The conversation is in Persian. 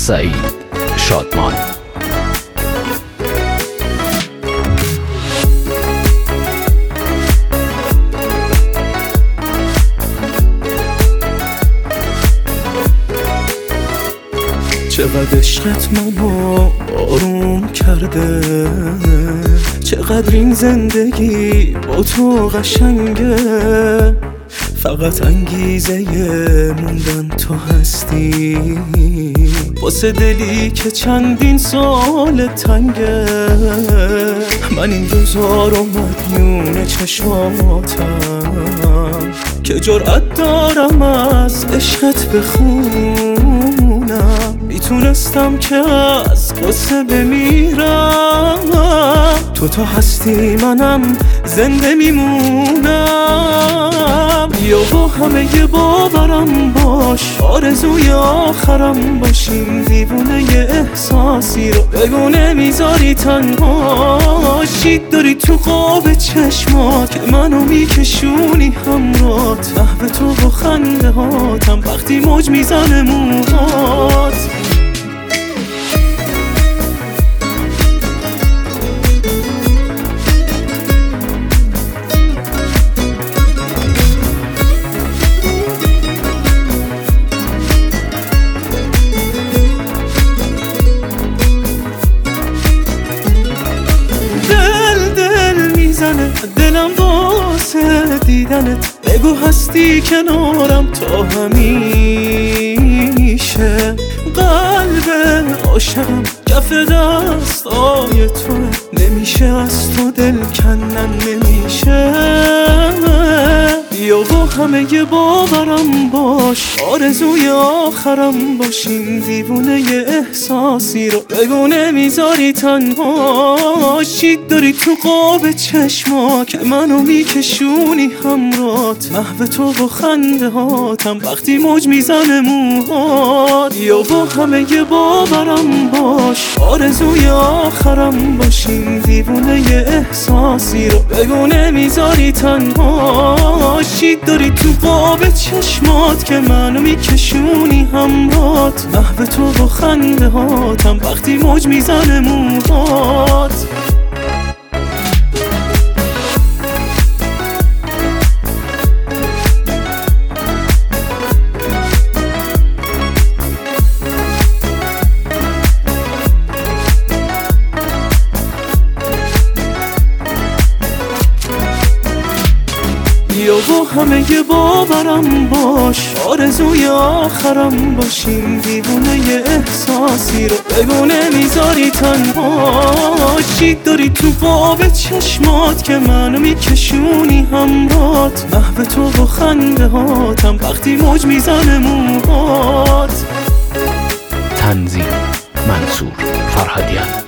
سعید شادمان. چقدر عشقت منو آروم کرده، چقدر این زندگی با تو قشنگه. فقط انگیزه موندن تو هستی، واسه دلی که چندین سال تنگه. من این روزا رو مدیون چشماتم که جرأت دارم از عشقت بخونم. میتونستم که از قصه بمیرم، تو هستی منم زنده میمونم. بیا با همه ی باورم باش، آرزوی آخرم باشیم. دیوونه ی احساسی رو بگو نمیذاری تنها. شید داری تو قاب چشمات که منو میکشونی همرات. محو تو با خنده هاتم وقتی موج میزنه موهات. دلم واسه دیدنت، بگو هستی کنارم تا همیشه. قلب عاشقم کف دستای تو، نمیشه از تو دل کندن نمیشه. بیا با همه ی باورم باش، آرزوی آخرم باشیم. دیوونه ی احساسی رو بگو نمیذاری تنها. شید داری تو قاب چشما که منو میکشونی همرات. محو تو با خنده هاتم وقتی موج میزنه موهات. بیا با همه ی باورم باش، آرزوی آخرم باشیم. دیوونه ی احساسی رو بگو نمیذاری تنها. شید داری تو قاب چشمات که منو میکشونی همرات. محو تو با خنده هاتم وقتی موج میزنه موهات. بیا با همه ی باورم باش، آرزوی آخرم باشیم. دیوونه ی احساسی رو بگو نمیذاری تنها. شید داری تو قاب چشمات که منو میکشونی همرات. محو تو با خنده هاتم وقتی موج میزنه موهات. تنظیم منصور فرهادیان.